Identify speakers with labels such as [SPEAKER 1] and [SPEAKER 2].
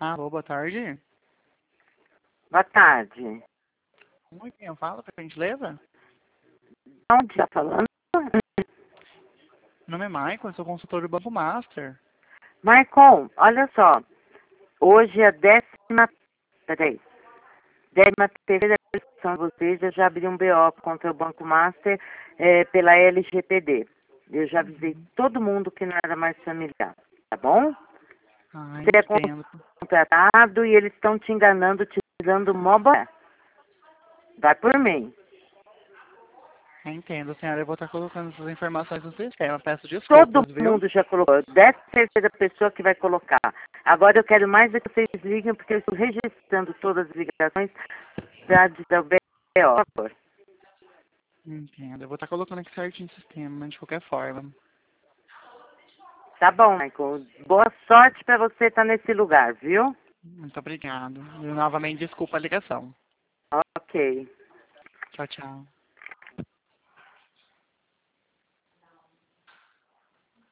[SPEAKER 1] Alô, boa tarde.
[SPEAKER 2] Boa tarde.
[SPEAKER 1] Oi, quem eu falo, por gentileza?
[SPEAKER 2] Onde está falando?
[SPEAKER 1] Meu nome é Michael, eu sou consultor do Banco Master.
[SPEAKER 2] Maicon, olha só. Hoje é a décima terceira eleição de vocês. Eu já abri um BO contra o Banco Master pela LGPD. Eu já avisei todo mundo que não era mais familiar, tá bom?
[SPEAKER 1] Ah,
[SPEAKER 2] Você é
[SPEAKER 1] entendo.
[SPEAKER 2] contratado e eles estão te enganando, te usando mobile. Vai por mim.
[SPEAKER 1] Entendo, senhora. Eu vou estar colocando essas informações no sistema. Peço
[SPEAKER 2] Todo
[SPEAKER 1] desculpas, viu?
[SPEAKER 2] mundo já colocou. 13ª pessoa que vai colocar. Agora eu quero mais é que vocês liguem, porque eu estou registrando todas as ligações da BO.
[SPEAKER 1] Entendo. Eu vou estar colocando aqui certinho no sistema, mas de qualquer forma.
[SPEAKER 2] Tá bom, Michael. Boa sorte para você estar nesse lugar, viu?
[SPEAKER 1] Muito obrigado. E novamente, desculpa a ligação.
[SPEAKER 2] Ok.
[SPEAKER 1] Tchau, tchau.